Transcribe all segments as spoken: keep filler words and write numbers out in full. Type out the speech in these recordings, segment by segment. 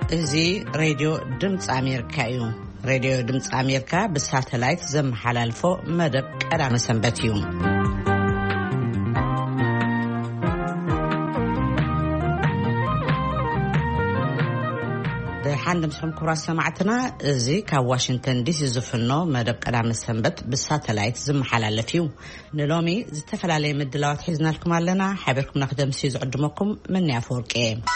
እዚ ሬድዮ ድምጽ ኣሜሪካ እዩ። ሬድዮ ድምጽ ኣሜሪካ ብሳተላይት ዘመሓላልፎ መደብ ቀዳመ ሰንበት እዩ። ብሓንድም ሰም ኩራ ሰማዕትና እዚ ካብ ዋሽንግተን ዲሲ ዝፍኖ መደብ ቀዳመ ሰንበት ብሳተላይት ዘመሓላልፍ እዩ። ንሎሚ ዝተፈላለዩ ምድላዋት ሒዝናልኩም ኣለና። ሓበርኩም ናክደምሲ ዝዕድመኩም ምን ያፈርቄ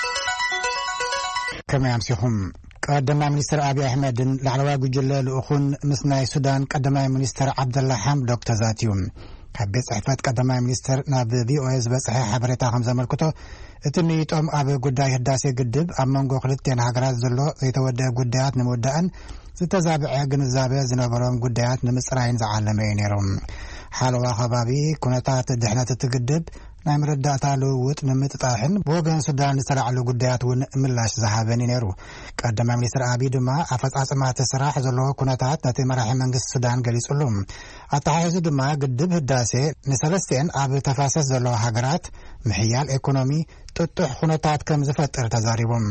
كما يمسيهم قدما منستر أبي أحمد لعلوا جل لأخون مسنا السودان قدما منستر عبد الله حمدوك تزاتيوم كبيت صحفات قدما منستر ناب بي او اس بصحيح حبرتا خمسة ملكتو اتني يطعم أبي قداي هداسي قدب أمانقو خلطين حقرات زلو زيتودى قدايات نمودان ستزابع جنزابة زنبرهم قدايات نمسرين زعالمين يروم حالوا خبابي كونتات الدحنة تقدب ናይ መረዳእታ ልውውጥ ንምጥጣሕን ብወገን ሱዳን ዝተላዕሉ ጉዳያት እውን ምላሽ ዝሃበን ነይሩ። ቀዳማይ ሚኒስትር አብይ ድማ ኣፈጻጽማት ስራሕ ዘለዎ ኩነታት ነቲ መራሒ መንግስቲ ሱዳን ገሊጹሉ። ኣተሓሒዙ ድማ ግድብ ህዳሴ ንሰለስተን ኣብ ተፋሰስ ዘለዎ ሃገራት ምሕያል ኢኮኖሚ ጥጡሕ ኩነታት ከም ዝፈጥር ተዛሪቦም።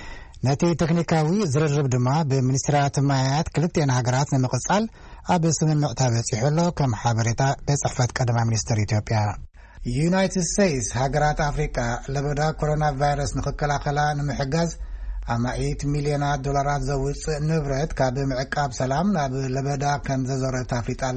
ነቲ ቴክኒካዊ ዝርርብ ድማ ብሚኒስትራት ማያት ክልቴን ሃገራት ንምቕጻል ኣብ ስምምዕ ተበፂሑሎ ከም ሓበሬታ በጽሕፈት ቀዳማይ ሚኒስትር ኢትዮጵያ ዩናይትድ ስቴትስ ሃገራት አፍሪካ ለበዳ ኮሮና ቫይረስ ንኽከላኸላ ንምሕጋዝ ኣማኢት ሚልዮናት ዶላራት ዘውፅእ ንብረት ካብ ምዕቃብ ሰላም ናብ ለበዳ ከም ዘዞረት ኣፍሪጣላ።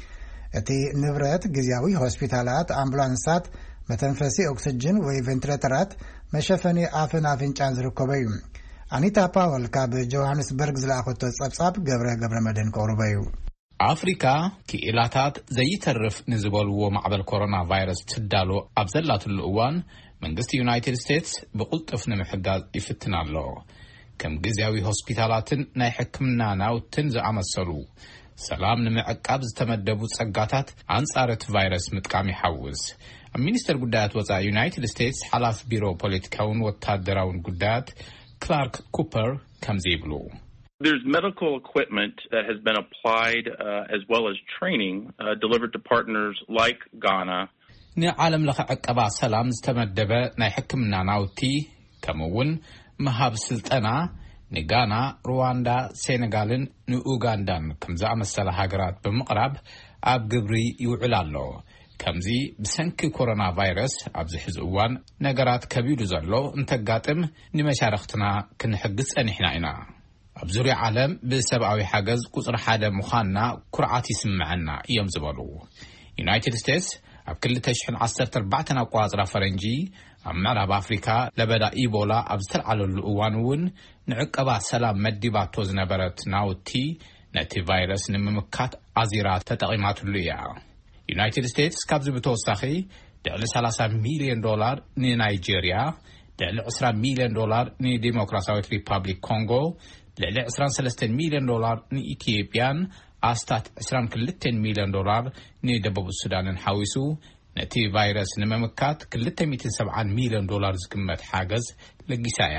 እቲ ንብረት ግዝያዊ ሆስፒታላት፣ ኣምቡላንሳት፣ መተንፈሲ ኦክሲጅን ወይ ቬንቲሌተራት፣ መሸፈኒ ኣፍን ኣፍንጫን ዝርከበ እዩ። ኣኒታ ፓወል ካብ ጆሃንስበርግ ዝለኣኸቶ ጸብጻብ ገብረ ገብረ መድህን ከቕርበ እዩ። አፍሪካ ክኢላታት ዘይተርፍ ንዝበልዎ ማዕበል ኮሮና ቫይረስ ትዳሎ ኣብ ዘላትሉ እዋን መንግስቲ ዩናይትድ ስቴትስ ብቁልጥፍ ንምሕጋዝ ይፍትን ኣሎ። ከም ግዝያዊ ሆስፒታላትን ናይ ሕክምና ናውትን ዝኣመሰሉ ሰላም ንምዕቃብ ዝተመደቡ ጸጋታት አንጻር እቲ ቫይረስ ምጥቃም ይሓውዝ። ሚኒስትር ጉዳያት ወጻኢ ዩናይትድ ስቴትስ ሓላፊ ቢሮ ፖለቲካውን ወታደራውን ጉዳያት ክላርክ ኩፐር ከምዚ ይብሉ። There's medical equipment that has been applied uh, as well as training uh, delivered to partners like Ghana. ንዓለም ለኸ ዕቀባ ሰላም ዝተመደበ ናይ ሕክምና ናውቲ ከምውን መሃብ ስልጠና ንጋና፣ ሩዋንዳ፣ ሴኔጋልን ንኡጋንዳን ከም ዝኣመሰለ ሃገራት ብምቕራብ ኣብ ግብሪ ይውዕል ኣሎ። ከምዚ ብሰንኪ ኮሮና ቫይረስ ኣብዚ ሕዚ እዋን ነገራት ከቢዱ ዘሎ እንተጋጥም ንመሻርክትና ክንሕግዝ ጸኒሕና ኢና። ኣብ ዙርያ ዓለም ብሰብኣዊ ሓገዝ ቁጽሪ ሓደ ምዃንና ኩርዓት ይስምዐና እዮም ዝበሉ። ዩናይትድ ስቴትስ ኣብ ክልተ ሽሕን ዓሰርተ ኣርባዕተ ኣቆጻጽራ ፈረንጂ ኣብ ምዕራብ ኣፍሪካ ለበዳ ኢቦላ ኣብ ዝተልዓለሉ እዋን እውን ንዕቀባ ሰላም መዲባቶ ዝነበረት ናውቲ ነቲ ቫይረስ ንምምካት ኣዚራ ተጠቒማትሉ እያ። ዩናይትድ ስቴትስ ካብዚ ብተወሳኺ ልዕሊ ሰላሳ ሚልዮን ዶላር ንናይጄርያ፣ ልዕሊ عشرين ሚልዮን ዶላር ንዲሞክራሲያዊት ሪፐብሊክ ኮንጎ፣ ልዕሊ عشرين وثلاثة ሚልዮን ዶላር ንኢትዮጵያን ኣስታት عشرين وكلتا ሚልዮን ዶላር ንደቡብ ሱዳንን ሓዊሱ ነቲ ቫይረስ ንምምካት ክልተ ሚእትን ሰብዓን ሚልዮን ዶላር ዝግመት ሓገዝ ለጊሳያ።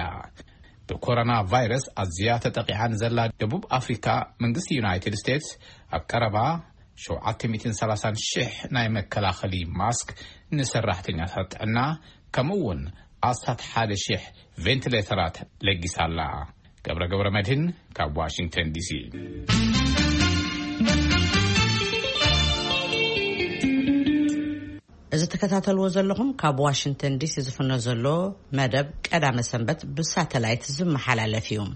ብኮሮና ቫይረስ ኣዝያ ተጠቂዓን ዘላ ደቡብ ኣፍሪካ መንግስቲ ዩናይትድ ስቴትስ ኣብ ቀረባ ሸውዓተ ሚእትን ሰላሳን ሺሕ ናይ መከላኸሊ ማስክ ንሰራሕተኛታት ጥዕና ከምውን ኣስታት ሓደ ሺሕ ቬንቲሌተራት ለጊሳላ። ገብረ ገብረ መድህን ካብ ዋሽንግተን ዲሲ። እዚ ተከታተልዎ ዘለኹም ካብ ዋሽንግተን ዲሲ ዝፍኖ ዘሎ መደብ ቀዳመ ሰንበት ብሳተላይት ዝመሓላለፍ እዩ።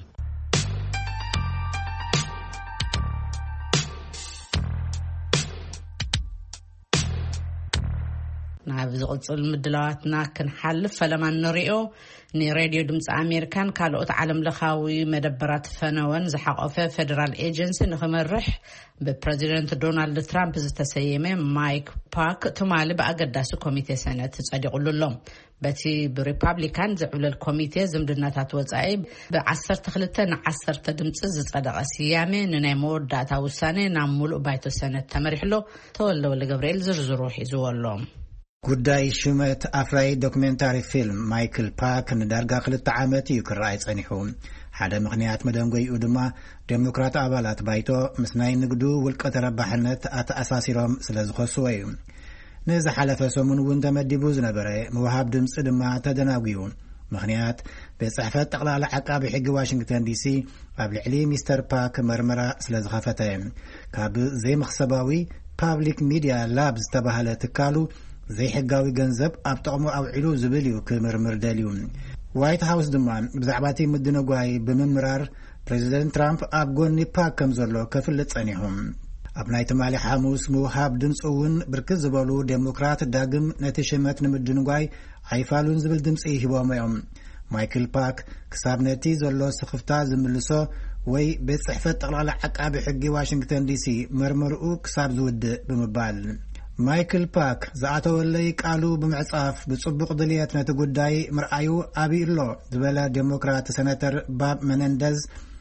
ናብ ዝቕጽል ምድላዋትና ክንሓልፍ ፈለማን ንሪኦ ንሬድዮ ድምፂ ኣሜሪካን ካልኦት ዓለም ለኻዊ መደበራት ፈነወን ዝሓቆፈ ፌደራል ኤጀንሲ ንኽመርሕ ብፕሬዚደንት ዶናልድ ትራምፕ ዝተሰየመ ማይክ ፓክ ትማሊ ብኣገዳሲ ኮሚቴ ሰነት ጸዲቑሉ። በቲ ብሪፐብሊካን ዝዕብለል ኮሚቴ ዝምድናታት ወጻኢ ብዓሰርተ ክልተ ንዓሰርተ ድምፂ ዝጸደቐ ስያሜ ንናይ መወዳእታ ውሳኔ ናብ ሙሉእ ባይቶ ሰነት ተመሪሕሎ። ተወልደ ገብርኤል ዝርዝሩ ሒዝዎ ኣሎ። ጉዳይ ሹመት ኣፍራይ ዶክሜንታሪ ፊልም ማይክል ፓክ ንዳርጋ ክልተ ዓመት እዩ ክረኣይ ጸኒሑ። ሓደ ምኽንያት መደንጎይኡ ድማ ዴሞክራት ኣባላት ባይቶ ምስ ናይ ንግዱ ውልቀ ተረባሕነት ኣተኣሳሲሮም ስለ ዝኸስዎ እዩ። ንዝሓለፈ ሰሙን እውን ተመዲቡ ዝነበረ ምውሃብ ድምፂ ድማ ተደናጉዩ። ምክንያት በጽሕፈት ጠቅላላ ዓቃቢ ሕጊ ዋሽንግተን ዲሲ ኣብ ልዕሊ ሚስተር ፓክ መርመራ ስለ ዝኸፈተ ካብ ዘይመኽሰባዊ ፓብሊክ ሚድያ ላብ ዝተባህለ ትካሉ ዘይሕጋዊ ገንዘብ ኣብ ጥቕሙ ኣውዒሉ ዝብል እዩ ክምርምር ደልዩ ዋይት ሃውስ ድማ ብዛዕባ እቲ ምድንጓይ ብምምራር ፕሬዚደንት ትራምፕ ኣብ ጎኒ ፓክ ከም ዘሎ ከፍልጥ ጸኒሖም ኣብ ናይ ትማሊ ሓሙስ ምውሃብ ድምፂ እውን ብርክት ዝበሉ ዴሞክራት ዳግም ነቲ ሽመት ንምድንጓይ ኣይፋሉን ዝብል ድምፂ ሂቦም እዮም ማይክል ፓክ ክሳብ ነቲ ዘሎ ስኽፍታ ዝምልሶ ወይ ቤት ጽሕፈት ጠቅላላ ዓቃቢ ሕጊ ዋሽንግተን ዲሲ መርመርኡ ክሳብ ዝውድእ ብምባል ማይክል ፓክ ዝኣተወለይ ቃሉ ብምዕጻፍ ብጽቡቕ ድልየት ነቲ ጉዳይ ምርኣዩ ኣብኢሎ ዝበለ ዴሞክራት ሰነተር ባብ መነንደዝ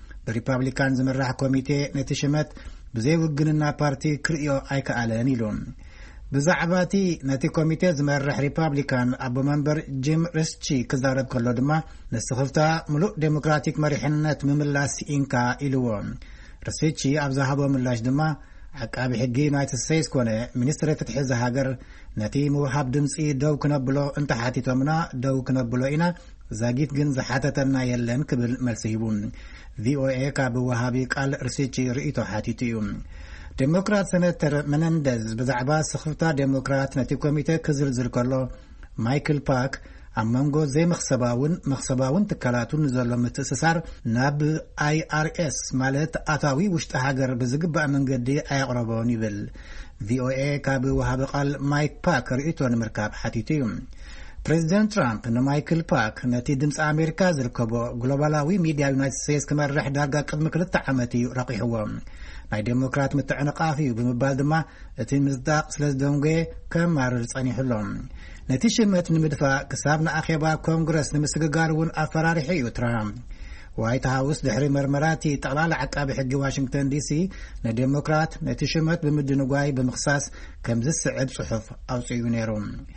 ብሪፐብሊካን ዝምራሕ ኮሚቴ ነቲ ሽመት ብዘይ ውግንና ፓርቲ ክርእዮ ኣይከኣለን ኢሉ ብዛዕባ እቲ ነቲ ኮሚቴ ዝመርሕ ሪፐብሊካን ኣቦ መንበር ጂም ሪስቺ ክዛረብ ከሎ ድማ ንስኽፍታ ሙሉእ ዴሞክራቲክ መሪሕነት ምምላስ ኢንካ ኢልዎ ሪስቺ ኣብ ዝሃቦ ምላሽ ድማ ዓቃቢ ሕጊ ዩናይትድ ስቴትስ ኮነ ሚኒስትሪ ፍትሒ ዝሃገር ነቲ ምውሃብ ድምፂ ደው ክነብሎ እንተሓቲቶምና ደው ክነብሎ ኢና ዛጊት ግን ዝሓተተና የለን ክብል መልሲ ሂቡ ቪኦኤ ካብ ወሃቢ ቃል ሪስቺ ርእይቶ ሓቲቱ እዩ ዴሞክራት ሰነተር መነንደዝ ብዛዕባ ስኽፍታ ዴሞክራት ነቲ ኮሚቴ ክዝርዝር ከሎ ማይክል ፓክ ኣብ መንጎ ዘይመኽሰባውን መኽሰባውን ትካላቱን ዘሎ ምትእስሳር ናብ ኣይ ኣር ኤስ ማለት ኣታዊ ውሽጢ ሃገር ብዝግባእ መንገዲ ኣየቕረቦን ይብል ቪኦኤ ካብ ወሃቢ ቃል ማይክ ፓክ ርእይቶ ንምርካብ ሓቲቱ እዩ ፕሬዚደንት ትራምፕ ንማይክል ፓክ ነቲ ድምፂ ኣሜሪካ ዝርከቦ ግሎባላዊ ሚድያ ዩናይትድ ስቴትስ ክመርሕ ዳርጋ ቅድሚ ክልተ ዓመት እዩ ረቂሕዎ ናይ ዴሞክራት ምትዕንቃፍ እዩ ብምባል ድማ እቲ ምጽዳቕ ስለ ዝደንጎየ ከማርር ጸኒሕሎም ነቲ ሽመት ንምድፋእ ክሳብ ንኣኼባ ኮንግረስ ንምስግጋር እውን ኣፈራሪሑ እዩ ትራምፕ ዋይት ሃውስ ድሕሪ መርመራቲ ጠቅላላ ዓቃቢ ሕጊ ዋሽንግተን ዲሲ ንዴሞክራት ነቲ ሽመት ብምድንጓይ ብምኽሳስ ከም ዝስዕብ ጽሑፍ ኣውፅኡ ነይሩ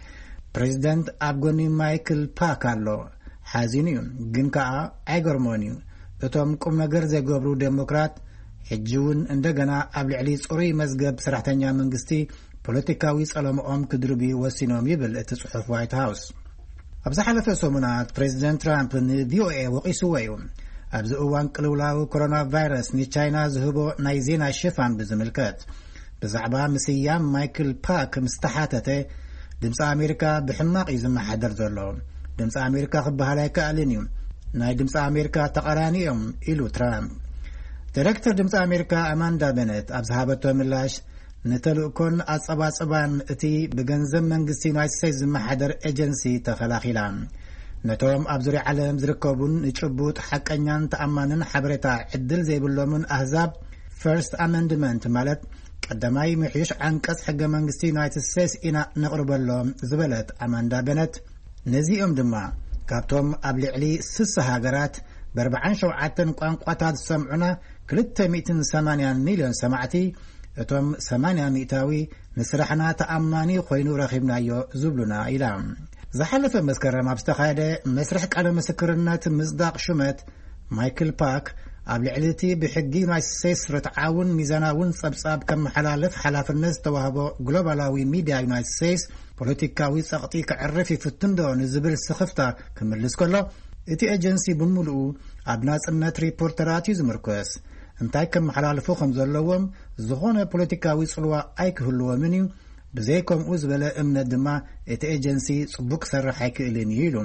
ፕሬዚደንት ኣብ ጎኒ ማይክል ፓክ ኣሎ ሓዚኑ እዩ ግን ከዓ ኣይገርሞን እዩ እቶም ቁም ነገር ዘይገብሩ ዴሞክራት ሕጂ እውን እንደገና ኣብ ልዕሊ ጽሩይ መዝገብ ሰራሕተኛ መንግስቲ ፖለቲካዊ ጸለምኦም ክድርቢ ወሲኖም ይብል እቲ ጽሑፍ ዋይት ሃውስ ኣብ ዝሓለፈ ሰሙናት ፕሬዚደንት ትራምፕ ንቪኦኤ ወቂስዎ እዩ ኣብዚ እዋን ቅልውላዊ ኮሮና ቫይረስ ንቻይና ዝህቦ ናይ ዜና ሽፋን ብዝምልከት ብዛዕባ ምስያም ማይክል ፓክ ምስተሓተተ ድምፂ ኣሜሪካ ብሕማቕ እዩ ዝመሓደር ዘሎ ድምፂ ኣሜሪካ ክበሃል ኣይከኣልን እዩ ናይ ድምፂ ኣሜሪካ ተቐራኒ እዮም ኢሉ ትራምፕ ዲሬክተር ድምፂ ኣሜሪካ ኣማንዳ ቤነት ኣብ ዝሃበቶ ምላሽ ንተልእኮን ኣጸባጽባን እቲ ብገንዘብ መንግስቲ ዩናይትድ ስቴትስ ዝመሓደር ኤጀንሲ ተኸላኺላ ነቶም ኣብ ዙርያ ዓለም ዝርከቡን ንጭቡጥ ሓቀኛን ተኣማንን ሓበሬታ ዕድል ዘይብሎምን ኣህዛብ ፈርስት ኣመንድመንት ማለት ቀዳማይ ምሕዩሽ ዓንቀጽ ሕገ መንግስቲ ዩናይትድ ስቴትስ ኢና ነቕርበሎም ዝበለት ኣማንዳ ቤነት ነዚኦም ድማ ካብቶም ኣብ ልዕሊ ስሳ ሃገራት በርባዓን ሸውዓተን ቋንቋታት ዝሰምዑና ክልተ ሚእትን ሰማንያን ሚልዮን ሰማዕቲ እቶም ሰማንያ ሚእታዊ ንስራሕና ተኣማኒ ኮይኑ ረኺብናዮ ዝብሉና ኢላ ዝሓለፈ መስከረም ኣብ ዝተኻየደ መስርሕ ቃለ ምስክርነት ምጽዳቕ ሹመት ማይክል ፓክ ኣብ ልዕሊ እቲ ብሕጊ ዩናይትድ ስቴትስ ርትዓውን ሚዛናውን ጸብጻብ ከም መሓላለፍ ሓላፍነት ዝተዋህቦ ግሎባላዊ ሚድያ ዩናይትድ ስቴትስ ፖለቲካዊ ጸቕጢ ክዕርፍ ይፍትን ዶ ንዝብል ስኽፍታ ክምልስ ከሎ እቲ ኤጀንሲ ብምሉኡ ኣብ ናጽነት ሪፖርተራት እዩ ዝምርኮስ እንታይ ከም መሓላልፉ ከም ዘለዎም ዝኾነ ፖለቲካዊ ጽልዋ ኣይክህልዎምን እዩ ብዘይከምኡ ዝበለ እምነት ድማ እቲ ኤጀንሲ ጽቡቕ ሰርሕ ኣይክእልን እዩ ኢሉ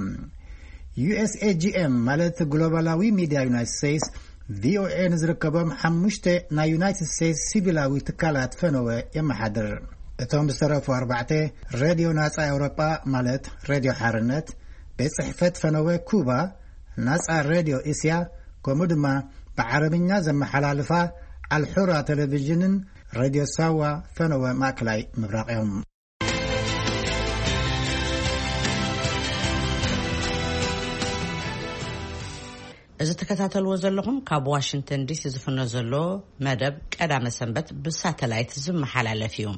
ዩ ኤስ ኤ ጂ ኤም ማለት ግሎባላዊ ሚድያ ዩናይትድ ስቴትስ ቪኦኤ ንዝርከቦም ሓሙሽተ ናይ ዩናይትድ ስቴትስ ሲቪላዊ ትካላት ፈነወ የመሓድር እቶም ዝተረፉ ኣርባዕተ ሬድዮ ናጻ ኤውሮጳ ማለት ሬድዮ ሓርነት ቤት ጽሕፈት ፈነወ ኩባ ናጻ ሬድዮ እስያ ከምኡ ድማ ብዓረብኛ ዘመሓላልፋ ኣልሑራ ቴሌቪዥንን ሬድዮ ሳዋ ፈነወ ማእከላይ ምብራቕ እዮም እዚ ተከታተልዎ ዘለኹም ካብ ዋሽንግተን ዲሲ ዝፍኖ ዘሎ መደብ ቀዳመ ሰንበት ብሳተላይት ዝመሓላለፍ እዩ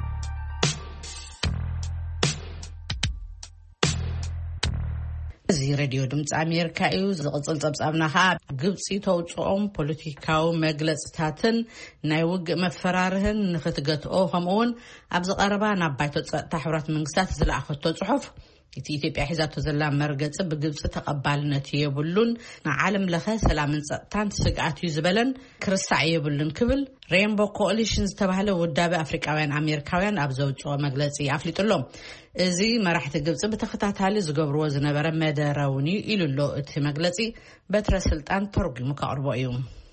እዚ ሬድዮ ድምፂ ኣሜሪካ እዩ ዝቕፅል ፀብጻብና ኸ ግብፂ ተውፅኦም ፖለቲካዊ መግለጽታትን ናይ ውግእ መፈራርህን ንኽትገትኦ ከምኡውን ኣብ ዝቐረባ ናብ ባይቶ ፀጥታ ሕብረት መንግስታት ዝለኣኸቶ ጽሑፍ እቲ ኢትዮጵያ ሒዛቶ ዘላ መርገጽ ብግብፂ ተቐባልነት የብሉን ንዓለም ለኸ ሰላምን ፀጥታን ስግኣት እዩ ዝበለን ክርስሳዕ የብሉን ክብል ሬንቦ ኮአሊሽን ዝተባህለ ውዳቤ ኣፍሪቃውያን ኣሜሪካውያን ኣብ ዘውፅኦ መግለጺ ኣፍሊጡሎም እዚ መራሕቲ ግብፂ ብተኸታታሊ ዝገብርዎ ዝነበረ መደረውን ኢሉሎ እቲ መግለጺ በትረ ስልጣን ተርጉሙ ከቕርቦ እዩ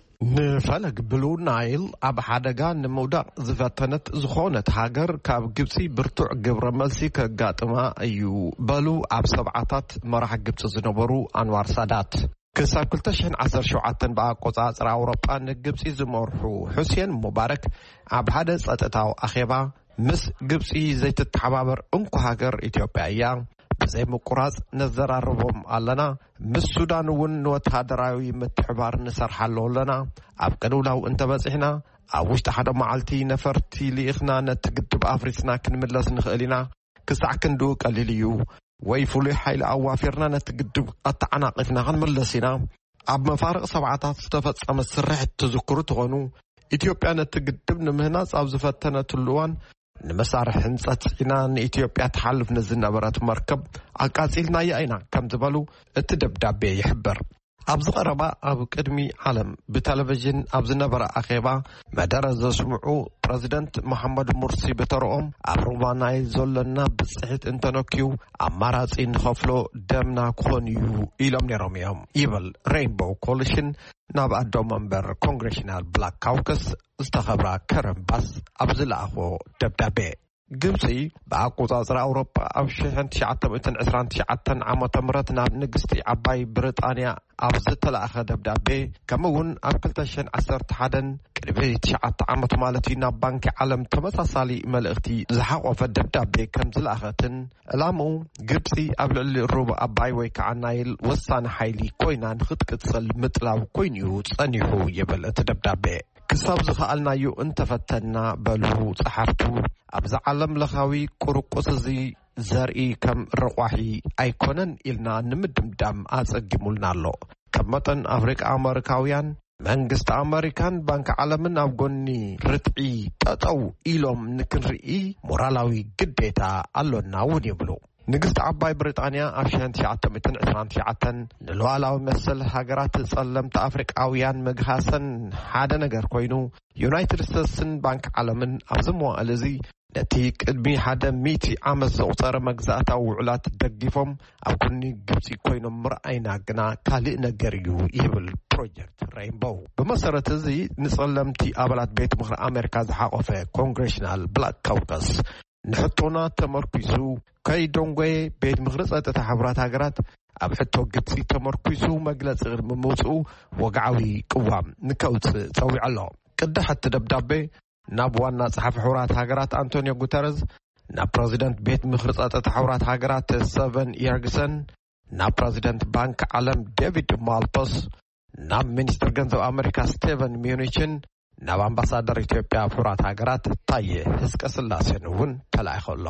ንፈለግ ብሉ ናይል ኣብ ሓደጋ ንምውዳቕ ዝፈተነት ዝኾነት ሃገር ካብ ግብፂ ብርቱዕ ግብረ መልሲ ከጋጥማ እዩ በሉ ኣብ ሰብዓታት መራሒ ግብፂ ዝነበሩ ኣንዋር ሳዳት ክሳብ ክልተ ሽሕን ዓሰርተ ሸውዓተን ብኣቆጻጽራ ኣውሮጳ ንግብፂ ዝመርሑ ሑሴን ሙባረክ ኣብ ሓደ ፀጥታዊ ኣኼባ ምስ ግብፂ ዘይትተሓባበር እንኳ ሃገር ኢትዮጵያ እያ ብዘይ ምቁራጽ ነዘራርቦም ኣለና ምስ ሱዳን እውን ንወተሃደራዊ ምትሕባር ንሰርሓሎ ኣለና ኣብ ቅንውላው እንተበፂሕና ኣብ ውሽጢ ሓደ መዓልቲ ነፈርቲ ልኢኽና ነቲ ግድብ ኣፍሪስና ክንምለስ ንኽእል ኢና ክሳዕ ክንድኡ ቀሊል እዩ ወይ ፍሉይ ሓይሊ ኣዋፊርና ነቲ ግድብ ኣተዓናቒፍና ክንምለስ ኢና ኣብ መፋርቕ ሰብዓታት ዝተፈጸመ ስርሒት ትዝክሩ ትኾኑ ኢትዮጵያ ነቲ ግድብ ንምህናፅ ኣብ ዝፈተነትሉ እዋን ንመሳርሒ ህንፀት ኢና ንኢትዮጵያ ተሓልፍ ንዝነበረት መርከብ ኣቃጺልናያ ኢና ከም ዝበሉ እቲ ደብዳቤ ይሕብር ኣብ ዝቐረባ ኣብ ቅድሚ ዓለም ብቴሌቪዥን ኣብ ዝነበረ ኣኼባ መደረ ዘስምዑ ፕረዚደንት መሐመድ ሙርሲ በተረኦም ኣብ ሩባ ናይ ዘለና ብጽሒት እንተነኪዩ ኣማራጺ ንኸፍሎ ደምና ክኾን እዩ ኢሎም ነይሮም እዮም ይብል ሬንቦ ኮሊሽን ናብ ኣዶ መንበር ኮንግሬሽናል ብላክ ካውከስ ዝተኸብራ ከረን ባስ ኣብ ዝለኣኾ ደብዳቤ ግብፂ ብኣቆጻጽራ ኣውሮጳ ኣብ ሽሕ ትሽዓተ ሚእትን ዕስራን ትሽዓተን ዓመተ ምህረት ናብ ንግስቲ ዓባይ ብሪጣንያ ኣብ ዝተለኣኸ ደብዳቤ ከምኡውን ኣብ ክልተ ሽሕን ዓሰርተ ሓደን ቅድሚ ትሽዓተ ዓመት ማለት እዩ ናብ ባንኪ ዓለም ተመሳሳሊ መልእኽቲ ዝሓቖፈ ደብዳቤ ከም ዝለኣኸትን ዕላምኡ ግብፂ ኣብ ልዕሊ ሩባ ኣባይ ወይ ከዓ ናይል ወሳኒ ሓይሊ ኮይና ንኽትቅጽል ምጥላው ኮይኑ ጸኒሑ ይብል እቲ ደብዳቤ ክሳብ ዝኸኣልናዩ እንተፈተና በሉ ጸሓፍቱ ኣብዚ ዓለም ለኻዊ ቁርቁስ እዚ ዘርኢ ከም ረቋሒ ኣይኮነን ኢልና ንምድምዳም ኣጸጊሙልና ኣሎ ከም መጠን ኣፍሪቃ ኣሜሪካውያን መንግስቲ ኣሜሪካን ባንኪ ዓለምን ኣብ ጎኒ ርትዒ ጠጠው ኢሎም ንክንርኢ ሞራላዊ ግዴታ ኣሎና እውን ይብሉ ንግስቲ ዓባይ ብሪጣንያ ኣብ ሽሕ ትሽዓተ ሚእትን ዕስራን ትሽዓተን ንሉዓላዊ መሰል ሃገራት ጸለምቲ ኣፍሪቃውያን ምግሃሰን ሓደ ነገር ኮይኑ ዩናይትድ ስቴትስን ባንኪ ዓለምን ኣብ ዝመዋዕለ እዚ ነቲ ቅድሚ ሓደ ሚእቲ ዓመት ዘቑፀረ መግዛእታዊ ውዕላት ደጊፎም ኣብ ጎኒ ግብፂ ኮይኖም ምርኣይና ግና ካልእ ነገር እዩ ይብል ፕሮጀክት ሬንቦ ብመሰረት እዚ ንጸለምቲ ኣባላት ቤት ምኽሪ ኣሜሪካ ዝሓቖፈ ኮንግሬሽናል ብላክ ካውከስ ንሕቶና ተመርኩሱ ከይዶንጎ ቤት ምኽሪ ፀጥታ ሕብራት ሃገራት ኣብ ሕቶ ግብፂ ተመርኩሱ መግለፂ ቅድሚ ምውፅኡ ወግዓዊ ቅዋም ንከውፅእ ፀዊዑ ኣሎ ቅዲ ሕቲ ደብዳቤ ናብ ዋና ጸሓፊ ሕብራት ሃገራት አንቶኒዮ ጉተረስ ናብ ፕረዚደንት ቤት ምኽሪ ፀጥታ ሕብራት ሃገራት ሰቨን የርግሰን ናብ ፕረዚደንት ባንኪ ዓለም ዴቪድ ማልፓስ ናብ ሚኒስትር ገንዘብ ኣሜሪካ ስቴቨን ሚዩኒችን ናብ ኣምባሳደር ኢትዮጵያ ኣብ ሕብራት ሃገራት ታየ ህዝቀ ስላሴን እውን ተላኢኹ ኣሎ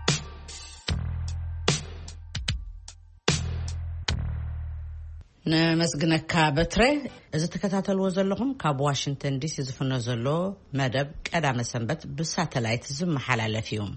ነመስግነካ በትረ እዚ ተከታተልዎ ዘለኹም ካብ ዋሽንግተን ዲሲ ዝፍኖ ዘሎ መደብ ቀዳመ ሰንበት ብሳተላይት ዝመሓላለፍ እዩ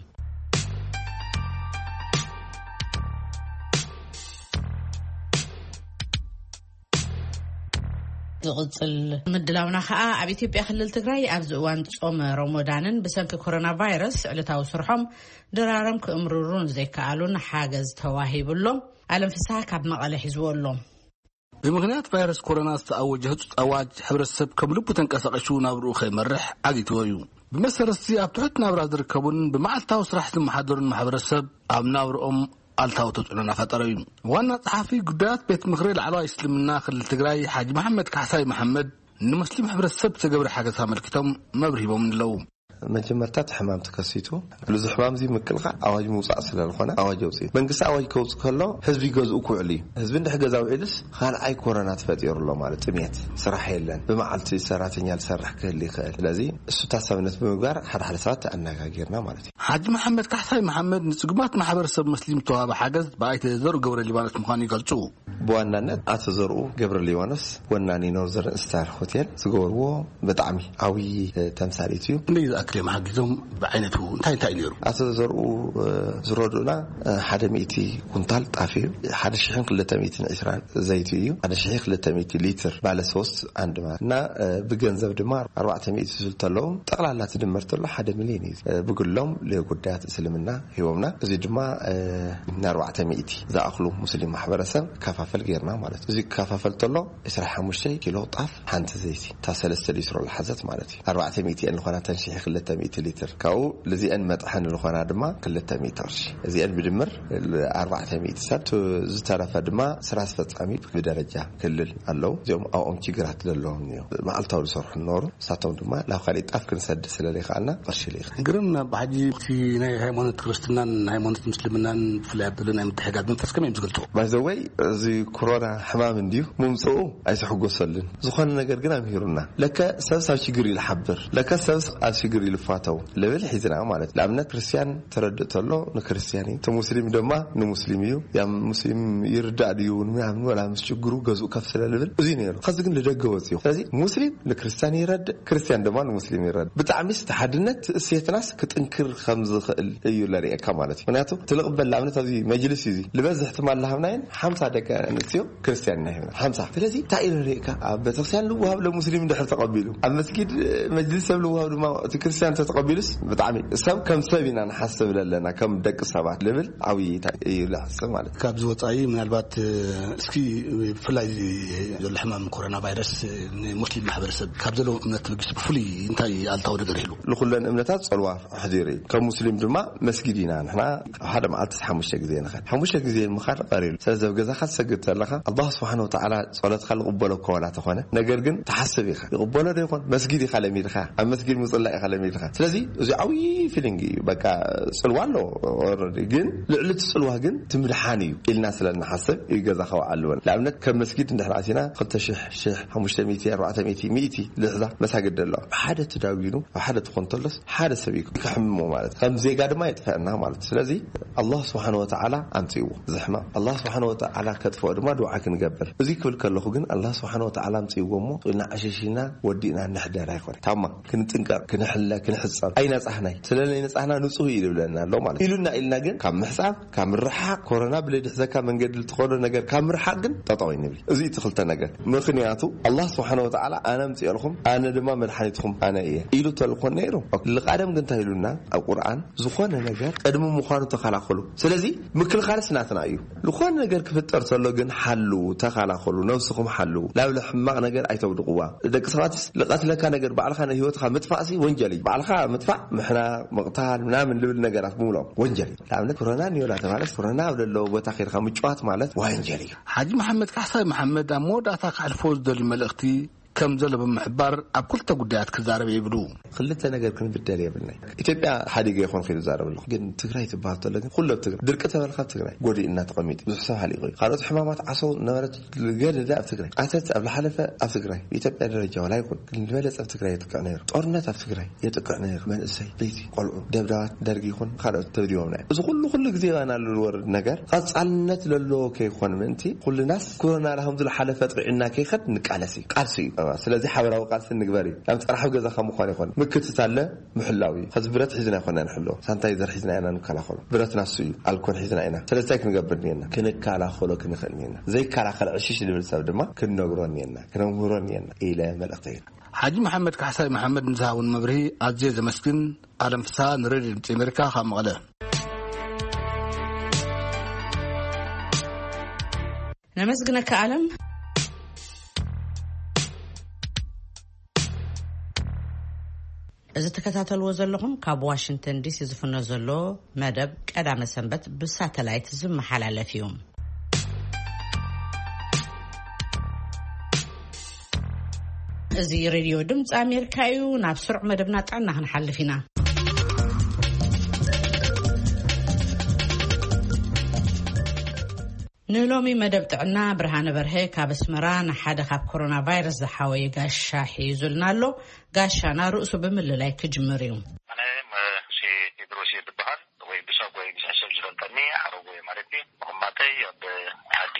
ዝቕፅል ምድላውና ከዓ ኣብ ኢትዮጵያ ክልል ትግራይ ኣብ ዝእዋን ጾም ረመዳንን ብሰንኪ ኮሮና ቫይረስ ዕለታዊ ስርሖም ድራረም ክእምርሩን ዘይከኣሉን ሓገዝ ተዋሂብሎም ኣለም ፍስሓ ካብ መቐለ ሒዝዎሎም بمغنيات فيروس كورونا استأوج هجوت أواج حبر السب كملوب تنكسقش ونابرو خي مرح عقيت ويو بمسر السي أبتحت نابر أدر كبون بمعلتاو سرحت المحاضرين محبر السب أم نابر أم ألتاو تطعننا خطرين وانا صحافي قدات بيت مغريل على إسلام الناخل التقراي حاج محمد كحساي محمد نمسلم حبر السب تقبر حاجة سامر كتام مبرهبه من اللوم مجمرتات حمام تكسيتو لز حمام زي مكلقع اواج موصع سلالخونه اواج وصي بنقص اواج كوص كله حزب يجزو كعلي حزب انده غزاو عدس خال اي كورونا تفطير له مالت تميت صراحه يلن بمعلتي سراتنيا لسرح كلي خال لذي اسو تاسبنت بمغار حد حد ساعات انغاغيرنا مالتي حاج محمد كحساي محمد نسقمات محبرسب مسلم تواب حاجز بايت زرو قبر الليبانس مخاني قلصو بوانانت اتزرو قبر الليبانس وناني نورزر ستار هوتيل سغورو بطعمي اوي تمثاليتيو لي اكرم حاجزهم بعينته انتي انتي نيرو اتزرو زرودنا حدا ميتي كونتال طافي حدا شيخن كلتا ميتين عشرين زيتيو حدا شيخ كلتا ميتي لتر بالا ሶስት አንድ ማለት ና በገንዘብ ድማር አርባዕተ ሚእቲ ስልተለው ጠቅላላ ተደመርተለው ሓደ ሚሊዮን ብግሎም ለጉዳያት እስልምና ህይወምና እዚ ድማ አርባዕተ ሚእቲ ዘአኽሉ ሙስሊም ማህበረሰብ ከፋፈል ገርና ማለት እዚ ከፋፈል ተሎ عشرة وخمسة ኪሎ ጣፍ ሓንቲ ዘይቲ ታሰለስተ ሊትሮ ለሐዘት ማለት አርባዕተ ሚእቲ እንኾና ተንሽሕ ክልተ ሚእቲ ሊትር ካው ለዚአን መጥሐን ለኾና ድማ ክልተ ሚእቲ ቅርሺ እዚአን ብድምር አርባዕተ ሚእቲ ሰብት ዝተረፈ ድማ ስራ አስፈጻሚ በደረጃ ክልል አለው ዚኦም አውም ችግራት ለለውም ነው ማልታው ሰርሕ ኖሩ ሳቶም ድማ ላው ኻሊ ጣፍ ክንሰድ ስለለይኻና ቅርሺ ለይኽ ግርና ባጂ في ناي ሃይማኖት ክርስትናን ሃይማኖት ሙስሊምናን ፍላይ ብለና ምትሐጋድ መንፈስ ከመ ይምዝገልጡ by the way እዚ ኮሮና ሕማም እንዲሁ ሙምጽኡ አይስሕጎሰልን ዝኾነ ነገር ግን አምሂሩና ለከ ሰብሳብ ችግር ይልሐብር ለከ ሰብስ አሽግር ይልፋተው ለብል ሒዝና ማለት ለአምነት ክርስቲያን ተረድተሎ ንክርስቲያኒ ተሙስሊም ድማ ንሙስሊሚዩ ያ ሙስሊም ይርዳዲዩ ምናምን ወላ መስችግሩ ገዙ ከፍ ስለልብል እዚ ነይሩ ከዚ ግን ለደገወጽዩ ስለዚህ ሙስሊም ለክርስቲያን ይረድ ክርስቲያን ድማ ንሙስሊም ይረድ በጣምስ ተሐድነት እሴትናስ ከጥንክር خمس خل أيو لري كمالات مناتو تلقبل لامنة هذه مجلس يزي لبز احتمال لها منين خمسة دقة نسيو كريستيان نهينا خمسة فلذي تعير ريكا بتغسل له وهاب لمسلم دحر تقبله أما مسجد مجلس له وهاب لما كريستيان تتقبلس بتعمل سب كم سبينا نحسب لنا كم دق سبعة ليفل أوي أيو لا حسب مالك كابز وطعي من البات سكي فلاي الحمام كورونا فيروس مسلم محبرسب كابز له من التلقيس بفلي انتي التاو دغريلو لخلنا امنتات صلوا حذيري كمسلم دما مسجدنا نحنا هذا ما قلت حموشه غزي نخل حموشه غزي مخار قريل سزب غزا خد سجدت لها الله سبحانه وتعالى صلاه خلق قبله كولا تخونه ነገር ግን ተሐሰብ ይخ ይقبله ደይኮን መስጊድ ይخلم ይልኻ ኣብ መስጊድ ሙጽላእ ይخلم ይልኻ ስለዚህ እዚ ዓዊ ፊሊንግ በቃ ጽልዋሎ ኦሬዲ ግን ልዕልት ጽልዋ ግን ትምድሓን እዩ ኢልና ስለና ሐሰብ ይገዛ ኸው አለወን ለአብነት ከመስጊድ እንደራሲና خمسة آلاف خمسمية أربعمية مية ለሕዛ መሳግድ ደሎ ሓደ ተዳዊኑ ሓደ ተኾንተለስ ሓደ ሰቢክ ከሕምሞ ማለት ከም ዜጋ ድማ ይጥፈና ማለት ስለዚህ الله سبحانه وتعالى አንቲው ዝሕማ الله سبحانه وتعالى ከጥፎ ድማ ዱዓ ክንገብር እዚ ክብል ከለኹ ግን الله سبحانه وتعالى አንቲውሞ እና አሸሽና ወዲና ንሕደራ ይኮን ታማ ክንጥንቀር ክንሕለ ክንሕጸብ አይና ጻህናይ ስለለና ጻህና ንጹህ ይልብለና አለው ማለት ኢሉና ኢልና ግን ካብ ምሕሳብ ካብ ምርሓቅ ኮሮና ብለድ ዘካ መንገድ ልትኾነ ነገር ካብ ምርሓቅ ግን ተጣወይ ንብል እዚ ትኽልተ ነገር ምኽንያቱ الله سبحانه وتعالى انا امጽልኹም አነ ድማ መድኃኒትኩም አነ እየ ኢሉ ተልኮን ነይሩ ለቃደም ግን ታይሉና ኣብ ቁርአን ዝኾነ ነገር ቀድሞ ምዃኑ ተኸላኸሉ ስለዚህ ምክል ኻልስ ናትና እዩ ዝኾነ ነገር ክፍጠር ተሎ ግን ሓሉ ተኸላኸሉ ነፍስኩም ሓሉ ላብ ለሕማቕ ነገር ኣይተውድቁዋ ደቂ ሰባትስ ለቃትለካ ነገር ባዕልኻ ህይወትካ ምጥፋእሲ ወንጀል እዩ ባዕልኻ ምጥፋእ ምሕና መቕታል ምናምን ልብል ነገራት ሙሉ ወንጀል ለአብነት ኮሮና ኒዮላ ተባለስ ኮሮና ወደሎ ቦታ ኸይርካ ምጭዋት ማለት ወንጀል እዩ ሓጂ መሐመድ ካሕሳይ መሐመድ አሞዳታ ካልፎ ዘል መልእኽቲ كم زلب محبار أبكل تقديات كزارب يبلو خلت نجار كن بالدليل يبلنا إثيوبيا حديقة يخون خير زارب الله جن تقرأي تبارت الله كله تقرأ دركتها ولا خد تقرأ قولي إنها تقميت بس حالي قوي قالت حمامات عصو نورت الجيل ده أفتقرأ أتت قبل حلفة أفتقرأ يتبع الرجال ولا يقول كل الولد أفتقرأ يتقنير أرنت أفتقرأ يتقنير من السي بيتي قلوا دبرات درجي يخون خلاص تدريهم بس كله كله كذي أنا للور نجار قد علنت للو كي يخون منتي كل الناس كلنا لهم ذل حلفة إننا كي خد نكالسي قارسي ስለዚህ ሓበራ ወቃስ ንግበሪ ከም ጸራሕ ገዛ ከም ኾነ ይኾን ምክትታለ ምሕላዊ خذ ብረት ሒዝና ይኾን ንሕሎ ሳንታይዘር ሒዝና ኢና ንከላኸሎ ብረት ናሱ አልኮል ሒዝና ኢና ስለዚህ ክንገብርኒና ክንከላኸሎ ክንኽእልኒና ዘይከላኸል ዕሽሽ ልብል ሰብ ድማ ክንነግሮኒና ክንምሮኒና ኢለ መልእኽተይ ሓጂ መሐመድ ካሕሳይ መሐመድ ንዛውን መብርሂ ኣዝየ ዘመስግን ዓለም ፍሳ ንሬድዮ ድምፂ ኣሜሪካ ካብ መቐለ ነመስግነካ ዓለም إذا تكتاتلوا زلهم كاب واشنطن دي سي زفنا زلو مدب قدام سنبت بساتلايت زم حلال فيهم زي راديو دمص امريكايو ناب سرع مدبنا طعنا هنحلفينا نلومي مدب طعنا برهان برهي كاب اسمران حدا خاب كورونا فيروس زحاوي غاشا حيزلنا له غاشانا رؤسو بمللاي كجمريو انا سي تدروسي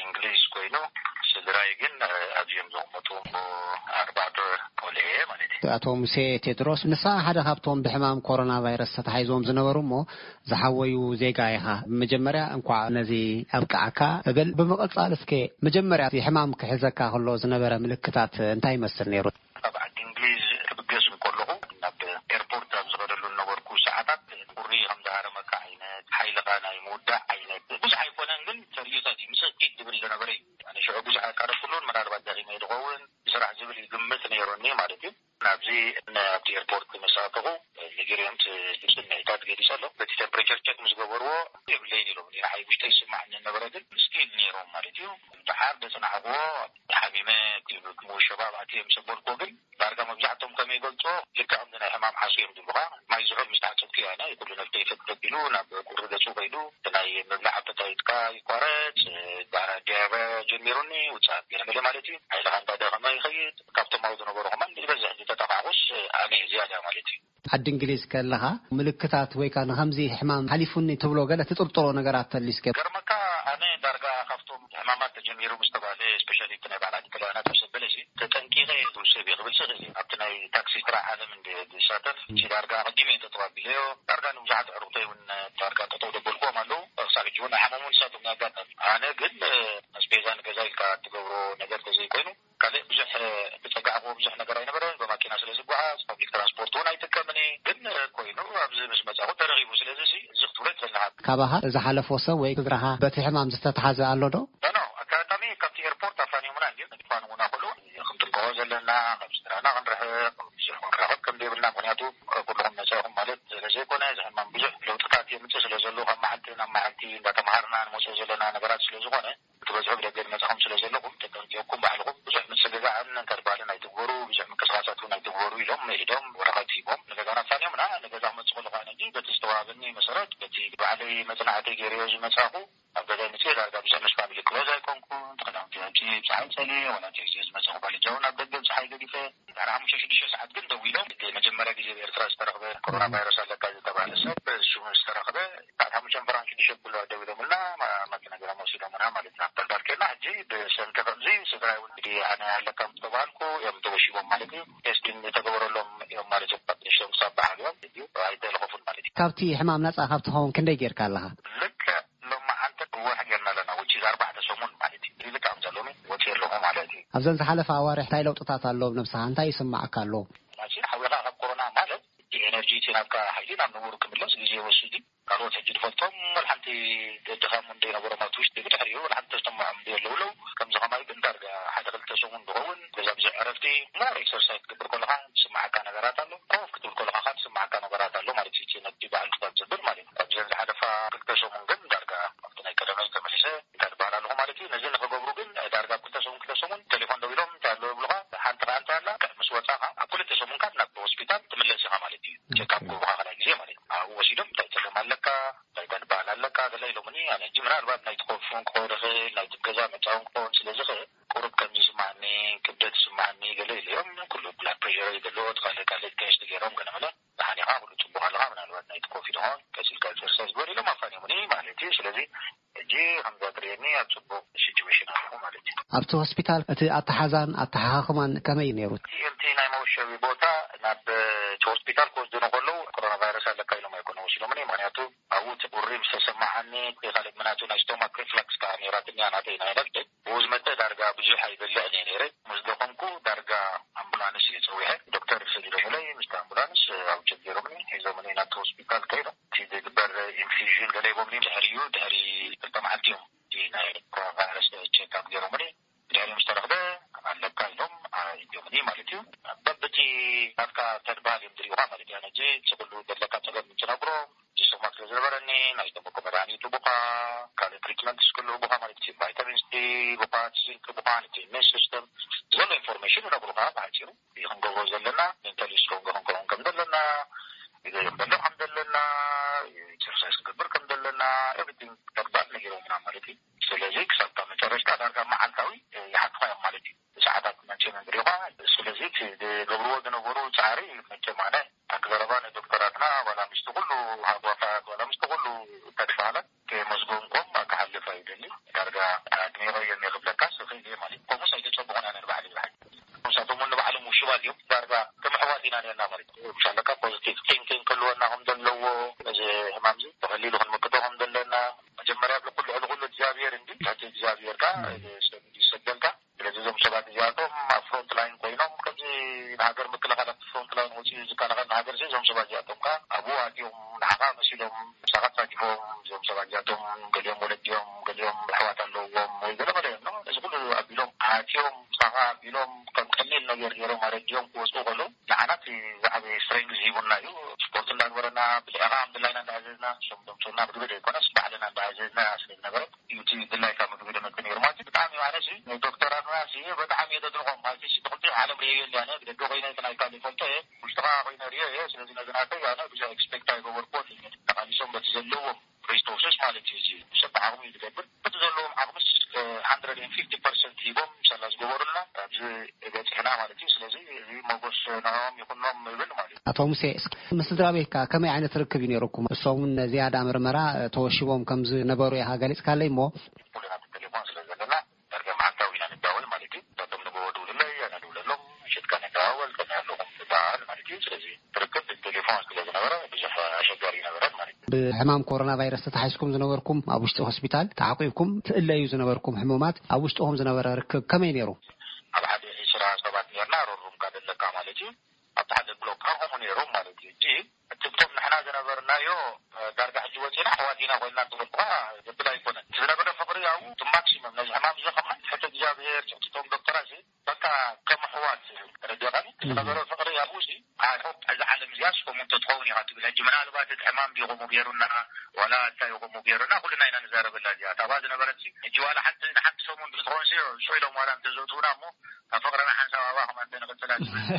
እንግሊዝ ኮይኑ ስድራይ ግን አብየም ዘመቱ አርባዕተ ቆልሄ ማለት እዩ አቶ ሙሴ ቴድሮስ ንሳ ሓደ ካብቶም ብሕማም ኮሮና ቫይረስ ተታሒዞም ዝነበሩሞ ዝሓወዩ ዜጋ ኢኻ መጀመርያ እንኳ ነዚ አብቃዓካ እብል ብመቀጻል እስከ መጀመርያ ሕማም ክሕዘካ ከሎ ዝነበረ ምልክታት እንታይ ይመስል ነይሩ طبعا እንግሊዝ ብገስ ቆልሁ ናብ ኤርፖርት ዝገደሉ ነበርኩ ሰዓታት ቁሪ ከም ዛረመካ አይነት ሓይልኻ ናይ ሙዳዕ አይነት ብዙሕ አይኮነን ግን ሰሪዮሳት ምስኪት ድብል ዝነበረ አነ ሸዑ ብዙሕ አቃረፍሉን ምናልባት ዛሬ መይድኸውን ስራሕ ዝብል ይግምት ነይሩኒ ማለት እዩ ናብዚ ናብ ኤርፖርት መሳፈሩ ንግሪምት ስምዒታት ገዲሰሎ በቲ ቴምፕሬቸር ቼክ ምስ ገበርዎ የብለይን ኢሎም ንሓይ ውሽጢ ይስማዕኒ ነበረ ግን ምስኪን ነይሮም ማለት እዩ ድሓር ደፅናዕዎ ሓሚመ ክሙ ሸባብ ኣትዮም ሰበልኮ ግን ዳርጋ መብዛሕቶም ከመይ ገልጾ ልክዕ እንደ ናይ ሕማም ሓስዮም ድልኻ ማይ ዝሑል ምስ ተዓፀብኪ ያና ይኩሉ ነፍተ ይፈቅደት ኢሉ ናብ ቁሪ ገጹ ከይዱ ናይ ምብላዕ ኣበታይትካ ይቋረፅ ዳራ ዲያበ ጀሚሩኒ ውፃእ ገለመለ ማለት እዩ ሓይልኻ እንዳደኸመ ይኸይድ ካብቶም ኣብኡ ዝነበሩ ኸማን ዝበዝሕ ዝተጠቃዕቁስ ኣነ ዝያዳ ማለት እዩ ዓዲ እንግሊዝ ከለኻ ምልክታት ወይ ከዓ ንኸምዚ ሕማም ሓሊፉኒ ትብሎ ገለ ትጥርጥሮ ነገራት ተሊስከ ገርመካ ኣነ ዳርጋ ካብቶም ሕማማት ተጀሚሩ ምስ ተባለ ስፔሻሊቲ ናይ ባዕላት ከለናት ተሰበለሲ ተጠንቂቐ ዝውሰብ ይኽብል ስኽእል ኣብቲ ናይ ታክሲ ስራሕ ዓለም እንድሳተፍ እቺ ዳርጋ ቀዲመ ተጠባቢለዮ ዳርጋ ንብዙሓት ዕሩክተይ እውን ዳርጋ ጠጠው ደበልኩም ኣለዉ ክሳብ ሕጂ እውን ሓመሙን ሳቶም ያጋጠም ኣነ ግን ኣስቤዛ ንገዛ ኢልካ ትገብሮ ነገር ተዘይኮይኑ ካልእ ብዙሕ ብፀጋዕዎ ብዙሕ ነገር ኣይነበረን ብማኪና ስለ ዝጓዓዝ ፐብሊክ ትራንስፖርት እውን ኣይጥቀምን ግን ኮይኑ ኣብዚ ምስ መፃኹ ተረኺቡ ስለዚ እዚ ክትብለት ዘለካ ካባኻ ዝሓለፎ ሰብ ወይ ክግራኻ በቲ ሕማም ዝተተሓዘ ኣሎ ዶ ኖ ኣጋጣሚ ካብቲ ኤርፖርት ኣፋንዮምና እንዲ ድፋን እውን ኣኽእሉ ክንጥንቀቆ ዘለና ካብ ስድራና ክንርሕቕ ብዙሕ ክንራኸብ ከም ዘይብልና ምክንያቱ ኩልኩም ነፃኹም ማለት ስለዘይኮነ እዚ ሕማም ብዙሕ ለውጥታት የምፅእ ስለ ዘሎ ካብ መዓልቲ ናብ መዓልቲ እንዳተምሃርና ንመፅኦ ዘለና ነገራት ስለ ዝኾነ ትበዝሑ ብደገ ንመፅኹም ስለ ዘለኹም ተጠንቂቕኩም ባዕልኹም ብዙሕ ምትስግጋዕን ከድባልን ኣይትግበሩ ብዙሕ ምንቅስቃሳት እውን ኣይትግበሩ ኢሎም ኢዶም ወረቐት ሂቦም ንገዛና ኣፋንዮምና ንገዛ ክመፅእ ከለኹ እንጂ በቲ ዝተዋሃበኒ መሰረት በቲ ባዕለይ መፅናዕተይ ገይረዮ ዝመፃኹ ኣብ ገዛይ ምፅእ ዳርጋ ብዙሕ ምስ ፋሚሊ ክሎዝ ኣይኮንኩን ተኸዳውንቲ ውጪ ፀሓይ ፀልየ ወላቲ ግዜ ዝመፅኹ ባልጃውን ኣብ ደገ ፀሓይ ገዲፈ ዳራ ሓሙሽተ ሽዱሽተ ሰዓት ግን ደው ኢሎም መጀመርያ ግዜ ብኤርትራ ዝተረኽበ ኮሮና ቫይረስ ኣለካ ዝተባሃለ ሰብ እሱ ዝተረኽበ ሰዓት ሓሙሽተ ፍራን ሽዱሽተ ብሎ ደው ኢሎምና መኪና ገይሮም ወሲዶምና ማለት እዩ ተዳርኬና ሕጂ ብሰንኪ ከምዚ ስድራይ እውን እንግዲህ ኣነ ኣለካ ምተባሃልኩ እዮም ተወሺቦም ማለት እዩ ቴስቲን የተገበረሎም እዮም ማለት እዩ ንሽቶም ክሳብ በሓልዮም እዩ ኣይተለኸፉን ማለት እዩ ካብቲ ሕማም ነፃ ካብ ትኸውን ክንደይ ጌርካ ኣለኻ ልክ ሎማዓንተ ክዋሕ ጌርና ኣለና ውጪ ኣርባዕተ ሰሙን ማለት እዩ ልክ ከም ዘሎሚ ወፂ ኣለኹ ማለት እዩ ኣብዘን ዝሓለፈ ኣዋርሕ እንታይ ለውጥታት ኣለዎ ብነብስኻ እንታይ ይስማዓካ ኣሎ ማሲ ሓዊኻ ካብ ኮሮና ማለት ኤነርጂ ናብካ ሓይሊ ናብ ንቡሩ ክምለስ ግዜ ወሲዱ ካልኦት ሕጂ ትፈልጦም መልሓንቲ ደድኻሙ እንደይነበሮም ኣብቲ ውሽጢ ብድሕሪኡ መልሓንቲ ተሰምዖም እንደየለውለው ከምዚ ኸማይ ግን ዳርጋ ሓደ ክልተ ሰሙን ዝኸውን ገዛ ብዙሕ ዕረፍቲ ሞር ኤክሰርሳይዝ ክትገብር ከለኻ ዝስማዓካ ነገራት ኣሎ ኮፍ ክትብል ከለኻ ካ ዝስማዓካ ነገራት ኣሎ ማለት እዩ ነቲ በዓል ክታብ ዘብል ማለት እዩ ኣብዘን ዝሓለፋ ክልተ ሰሙን ግን ዳርጋ ኣብቲ ናይ ቀደመይ ተመሊሰ እንታይ ትበሃል ኣለኹ ማለት እዩ ነዚ ንክገብሩ ግን ዳርጋ ክልተ ሰሙን ክልተ ሰሙን ቴሌፎን ደው ኢሎም እንታይ ኣለዎ ይብሉኻ ሓንቲ ኸ እንታይ ኣላ ምስ ወፃኻ ኣብ ክልተ ሰሙን ካ ናብ ሆስፒታል ትምለስ ኢኻ ማለት እዩ ቼክኣፕ ክገብሩኻ ከላይ ግዜ ማለት እዩ ኣብኡ ወሲዶም እንታይ ፀገም ኣለካ እንታይ ተድበሃል ኣለካ ገለ ኢሎምኒ ኣነ ሕጂ ምናልባት ናይ ትኮፍን ክኸውን ይኽእል ናይ ትገዛ መጫውን ክኸውን ስለዝኽእል ቁሩብ ከምዚ ይስማዓኒ ክብደት ይስማዓኒ ገለ ኢለዮም ኩሉ ብላድ ፕሬሸር ይደልዎ ካልእ ካልእ ቴስት ገይሮም ገለመለ ድሓኒኻ ኩሉ ፅቡቅ ኣለኻ ምናልባት ናይ ትኮፍ ድኾን ቀሲልካ ኤክሰርሳይዝ ግበር ኢሎም ኣፋንዮምኒ ማለት እዩ ስለዚ ሕጂ ከምዛ ትርየኒ ኣብ ፅቡቅ ሲቹዌሽን ኣለኹ ማለት እዩ ኣብቲ ሆስፒታል እቲ ኣተሓዛን ኣተሓኻኽማን ከመይ ነይሩ እቲ ናይ መውሸቢ ቦታ ናብ ሆስፒታል ክወስድኑ ከለዉ ኮሮና ቫይረስ ኣለካ ኢሎም ኣይኮነ ወሲዶምኒ ምክንያቱ ኣብኡ ቁሪ ምስ ተሰማዓኒ ካልእ ምናቱ ናይ ስቶማክ ሪፍላክስ ከዓ ነይራትኛ ናተይ ናይ ነፍሲ ብኡ ዝመፀ ዳርጋ ብዙሕ ኣይበልዕን እየ ነይረ ምስ ደኾንኩ ዳርጋ ኣምቡላንስ እየ ፀዊሐ ዶክተር ሰዲዶምለይ ምስቲ ኣምቡላንስ ኣብ ቸገሮምኒ ሒዞምኒ ናብቲ ሆስፒታል ከይዶ እቲ ዝግበር ኢንፊዥን ገለ ይቦምኒ ድሕሪዩ ድሕሪ ክልተ መዓልቲ እዮም ናይ ኮሮና ቫይረስ ቼክኣፕ ገይሮምኒ ድሕሪ ምስ ተረኽበ ኣለካ ኢሎም ኢዶምኒ ማለት እዩ በብቲ ናትካ ተድባሃል እዮም ድሪኡኻ ማለት እዩ ኣነ ጂ ዝኩሉ ዘለካ ፀገም እንትነግሮ ጅሶማክ ስለዝነበረኒ ናይ ጠበቆ መድሃኒቱ ቡኻ ካልእ ትሪትመንት ስክሉ ቡኻ ማለት እዩ ቫይታሚንስ ዲ ቡኻ ዚንክ ቡኻ ኢሜን ሲስተም ዘሎ ኢንፎርሜሽን ይነግሩኻ ብሓፂሩ ክንገብሮ ዘለና ሜንታሊ ስትሮንግ ክንከውን ከም ዘለና በሎ ከም ዘለና ኤክሰርሳይዝ ክንገብር ከም ዘለና ኤቭሪቲንግ ተግባር ነጊሮምና ማለት እዩ ስለዚ ክሳብታ መጨረሻ ዳርጋ መዓልታዊ ይሓትኻ እዮም ማለት እዩ ሰዓታት መቼ መንግሪኻ ስለዚ ዝገብርዎ ዝነበሩ ፃዕሪ መቼ ማነ ኣክበረባ ንዶክተራትና ዋላ ምስቲ ኩሉ ሃጓፋት ዋላ ምስቲ ኩሉ ተድባሃለ ከመዝጎንኮም ክሓልፍ ኣይደሊ ዳርጋ ኣድሚሮ እዮም እዩ ዳርጋ ከመሕዋቲና ነና ማለት ምሻለካ ፖዚቲቭ ቲንኪንግ ክልወና ከም ዘለዎ እዚ ሕማምዚ ተኸሊሉ ክንምክቶ ከም ዘለና መጀመርያ ብኩሉ ዕልኩሉ እግዚአብሔር እንዲ ታቲ እግዚአብሔር ካ ሰደልካ ስለዚ ዞም ሰባት እዚኣቶም ኣብ ፍሮንት ላይን ኮይኖም ከምዚ ንሃገር ምክልኻል ፍሮንት ላይን ወፂኡ ዝከላኸል ንሃገር ዚ ዞም ሰባት እዚኣቶም ካ ኣብኡ ኣትዮም ንዓኻ መሲሎም ሳኻት ሳጊፎም ዞም ሰባት እዚኣቶም ገሊኦም ወለዲኦም ገሊኦም ኣሕዋት ኣለዎም ወይ ገለ ገለ እዮም እዚ ኩሉ ኣቢሎም ኣትዮም ሳኻ ኣቢሎም ከም ቀሊል ነገር ገይሮም ኣረዲዮም ክወፅኡ ከለዉ ንዓናት ዝዓበየ ስትሬንግዝ ሂቡና እዩ ስፖርት እንዳግበረና ብልዕኻ ብላይና እንዳዓዘዝና ሶም ደምሶና ምግቢ ደይኮነስ ባዕልና እንዳዓዘዝና ስለዝነበረ ዩቲ ብላይካ ምግቢ ደመክ ነይሩ ማለት ብጣዕሚ ማለት ዶክተራት ናሲ በጣዕሚ የደድንኾም ማለት ሲ ትኽልቲ ዓለም ርየ የልያነ ብደገ ኮይነ ናይ ካሊ ፈልጦ እየ ውሽጥኻ ኮይነ ርየ እየ ስለዚ ነዝናተ ያነ ብዙ ኤክስፔክት ኣይገበርኮን ተቃሊሶም በቲ ዘለዎም ሪሶርስስ ማለት እዩ እዚ ሰብ ዓቕሚ ዝገብር በቲ ዘለዎም ዓቕምስ one hundred fifty percent ሂቦም ሰላ ዝገበሩልና ኣብዚ በፂሕና ማለት እዩ ስለዚ እዚ መጎስ ናኦም ይኹኖም ይብል ማለት እዩ። አቶ ሙሴ ምስ ስድራ ቤትካ ከመይ ዓይነት ርክብ እዩ ነይሩኩም? እሶም ዝያዳ ምርመራ ተወሽቦም ከም ዝነበሩ ኢኻ ገሊፅካለይ እሞ ኩልና ብቴሌፎን ስለ ዘለና ዳርጋ መዓልታዊ ኢና ንዳወል ማለት እዩ ቶም ንጎ ደውልለይ ኣነ ደውለሎም ምሽትካ ንዳወል ከመይ ኣለኹም ትበሃል ማለት እዩ ስለዚ ርክብ ብቴሌፎን ስለ ዝነበረ ብዙሕ ኣሸጋሪ ነበረት ማለት እዩ። ብሕማም ኮሮና ቫይረስ ተታሒዝኩም ዝነበርኩም ኣብ ውሽጢ ሆስፒታል ተዓቂብኩም ትእለዩ ዝነበርኩም ሕሙማት ኣብ ውሽጥኹም ዝነበረ ርክብ ከመይ ነይሩ? ኣብ ሓደ ዒስራ ሰባት ነርና ሮሩም ካደለካ ማለት እዩ ኣብቲ ሓደ ብሎክ ከምኡ ነይሮም ማለት እዩ እንጂ እትብቶም ንሕና ዝነበርናዮ ዳርጋ ሕጂ ወፂና ኣሕዋቲና ኮይና ትፈልኳ ዘብል ኣይኮነን ዝነበረ ፍቅሪ ያው ማክሲመም ነዚ ሕማም እዚ ከማ ሕቲ እግዚኣብሔር ትሕቲቶም ዶክተራት በቃ ከም ኣሕዋት ረዲኻኒ ዝነበረ ፍቅሪ ያው ሲ ኣይሆፕ እዚ ዓለም እዚያስ ከምኡ ትትኸውን ኢኻ ትብል ሕጂ ምናልባት እቲ ሕማም ዲኹሙ ገይሩና ዋላ እንታይ ይኹሙ ገይሩና ኩልና ኢና ንዛረበላ እዚኣ ታባ ዝነበረት ሕጂ ዋላ ሓንቲ ንሓንቲ ሰሙን ብዝትኸውን ሲ ሸይሎም ዋላ እንተዘውትውና እሞ ካብ ፍቅረና ሓንሳብ ኣባ ከማ እንተንቅፅላ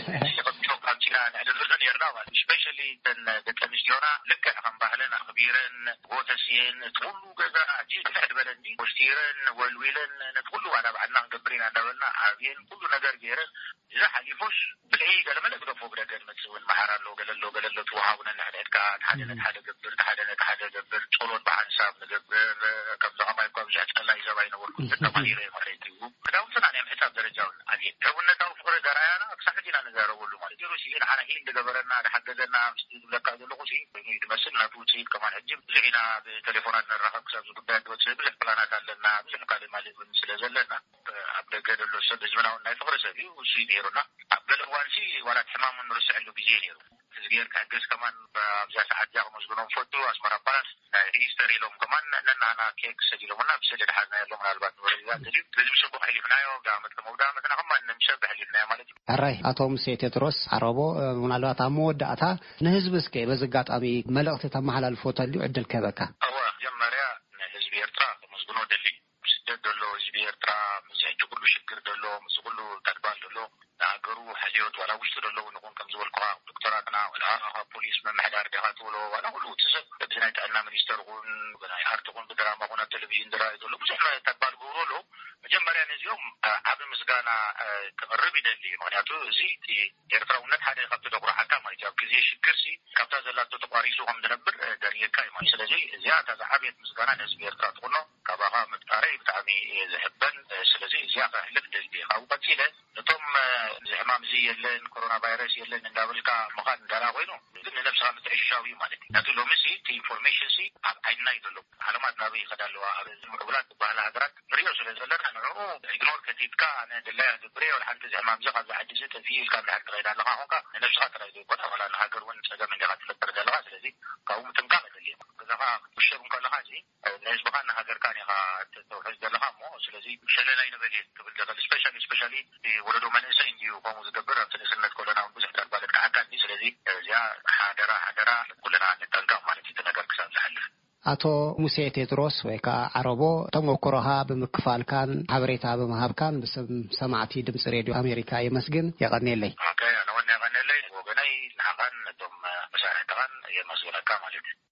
ካብቲና ንዕድርገ ነርና ማለት ስፔሻሊ ተን ደቂ ኣንስትዮና ልክዕ ከም ባህለን ኣኽቢረን ቦተስየን እቲ ኩሉ ገዛ ኣጂ ልሕድ በለ እንጂ ወስቲረን ወልዊለን ነቲ ኩሉ ዋላ ባዕልና ክንገብር ኢና እንዳበልና ዓብየን ኩሉ ነገር ገይረን እዛ ሓሊፎስ ብልዒ ገለመለ ግደፎ ብደገን መፅእ እውን መሓር ኣሎ ገለሎ ገለሎ ትወሃቡነ ንሕድሕድካ ሓደ ነቲ ሓደ ገብር ሓደ ነቲ ሓደ ገብር ጸሎት ብሓንሳብ ንገብር ከምዚ ከማይ እኳ ብዙሕ ፀላይ ሰባ ይነበርኩ ተማሂረ ማለት እዩ ክዳውንትና ናይ ምሕሳብ ደረጃውን ኣድየ ሕውነታዊ ፍቅሪ ገራያና ክሳብ ሕጂና ንዛረበሉ ማለት እዩ ሩሲ ንዓና ሂል ዝገበረና ዝሓገዘና ምስቲ ዝብለካ ዘለኹ ሲ ኮይኑ ድመስል ናቱ ውፅኢት ከማን ሕጂ ብዙሕ ኢና ብቴሌፎናት ንራኸብ ክሳብ ዚ ጉዳይ ድወፅእ ብዙሕ ፕላናት ኣለና ብዙሕ ካልእ ማለት እውን ስለ ዘለና ኣብ ደገ ደሎ ሰብ ህዝብናውን ናይ ፍቅሪ ሰብ እዩ እሱ ነይሩና ኣብ ገለ እዋን ሲ ዋላት ሕማሙን ንርስዐሉ ግዜ ነይሩ ዝገር ካገዝ ከማን ኣብዛ ሰዓት ዚኣ ከመስግኖም ፈቱ ኣስመራ ፓላስ ናይ ሪጅስተር ኢሎም ከማን ነናና ኬክ ሰዲሎምና ብሰደድ ሓዝና የሎም ምናልባት ንወረዛ ተልዩ በዚ ምሽጉ ሕሊፍናዮ ብኣመት ከመውዳ መትና ከማን ንምሸብ ሕሊፍናዮ ማለት እዩ። ሕራይ ኣቶ ሙሴ ቴድሮስ ዓረቦ ምናልባት ኣብ መወዳእታ ንህዝቢ እስከ በዚ ኣጋጣሚ መልእኽቲ ተመሓላልፎ ተልዩ ዕድል ከበካ? እወ መጀመርያ ንህዝቢ ኤርትራ ከመስግኖ ደሊ ስደት ደሎ ህዝቢ ኤርትራ ምስ ሕጂ ኩሉ ሽግር ደሎ ምስ ኩሉ ተድባል ደሎ ንሃገሩ ሕልዮት ዋላ ውሽጢ ደለዉ ንኹን ከም ዝበልኩ ዶክተራትና ወላ ፖሊስ መምሕዳር ዲኻ ትብሎ ዋላ ኩሉ ትሰብ በዚ ናይ ጥዕና ሚኒስተር ኹን ብናይ ኣርቲ ኹን ብድራማ ኹን ኣብ ቴሌቭዥን ድራዩ ዘሎ ብዙሕ ተድባል ግብሮ ኣሎ መጀመርያ ነዚኦም ዓብ ምስጋና ክቅርብ ይደሊ ምክንያቱ እዚ እቲ ኤርትራውነት ሓደ ካብቲ ደቁራሓካ ማለት ኣብ ግዜ ሽግር ሲ ካብታ ዘላቶ ተቋሪሱ ከም ዝነብር ደልየካ እዩ ማለት ስለዚ እዚኣ ታዛ ዓብየት ምስጋና ንህዝቢ ኤርትራ ትኾኖ ካባኻ ምጥቃረይ ብጣዕሚ ዝሕበን ስለዚ እዚኣ ክሕልፍ ደልዲ ካብኡ ቀፂለ ነቶም እዚ ሕማም እዚ የለን ኮሮና ቫይረስ የለን እንዳበልካ ምኻድ እንዳላ ኮይኑ ግን ንነብስኻ ምትዕሽሻዊ እዩ ማለት እዩ ናቱ ሎሚ ሲ እቲ ኢንፎርሜሽን ሲ ኣብ ዓይንና እዩ ዘሎ ዓለማት ናበይ ይኸዳ ኣለዋ ኣብ ምዕቡላት ባህላ ሃገራት ንሪኦ ስለ ዘለና ንዕኡ ኢግኖር ከቲትካ ኣነ ድላይ ግብሬ ወላ ሓንቲ እዚ ሕማም እዚ ካብዚ ዓዲ እዚ ጠፊኡ ኢልካ እንድሕር ትኸይዳ ኣለኻ ኮንካ ንነብስኻ ጥራይ ዘይኮነ ዋላ ንሃገር እውን ፀገም እንዲኻ ትፈጥር ዘለኻ ስለዚ ካብኡ ምጥንቃቕ የድልየ ገዛኻ ክውሸብ ከለኻ እዚ ንህዝብኻ ንሃገርካን ኢኻ ተውሕዝ ዘለኻ እሞ ስለዚ ሸለላ ይንበል እየ ክብል ዘኽእል ስፔሻሊ ስፔሻሊ ወለዶ መንእሰይ እንዲዩ ከምኡ ዝገብር ኣብቲ ንእስነት ኮለና እውን ብዙሕ ተርባለት ክዓካ ስለዚ እዚኣ ሓደራ ሓደራ ኩለና ንጠንቀቕ ማለት እዩ ነገር ክሳብ ዝሓልፍ። ኣቶ ሙሴ ቴድሮስ ወይ ከዓ ዓረቦ ተሞክሮኻ ብምክፋልካን ሓበሬታ ብምሃብካን ብስም ሰማዕቲ ድምፂ ሬድዮ ኣሜሪካ የመስግን የቐኒየለይ። ኦኬ ኣነ እውን የቐኒየለይ ወገነይ ንዓኻን ነቶም መሳርሕትኻን የመስግነካ ማለት እዩ።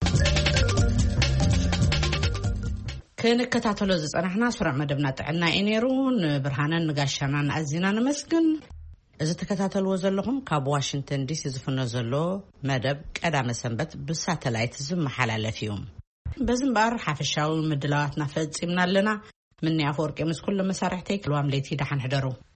ክንከታተሎ ዝፀናሕና ስሩዕ መደብና ጥዕና እዩ ነይሩ። ንብርሃንን ንጋሻናን ኣዚና ንመስግን። እዚ ተከታተልዎ ዘለኹም ካብ ዋሽንግተን ዲሲ ዝፍኖ ዘሎ መደብ ቀዳመ ሰንበት ብሳተላይት ዝመሓላለፍ እዩ። በዚ እምበር ሓፈሻዊ ምድላዋትና ፈፂምና ኣለና። ምንያፍ ወርቄ ምስ ኩሉ መሳርሕተይ ክልዋም ለይቲ ዳሓን ሕደሩ።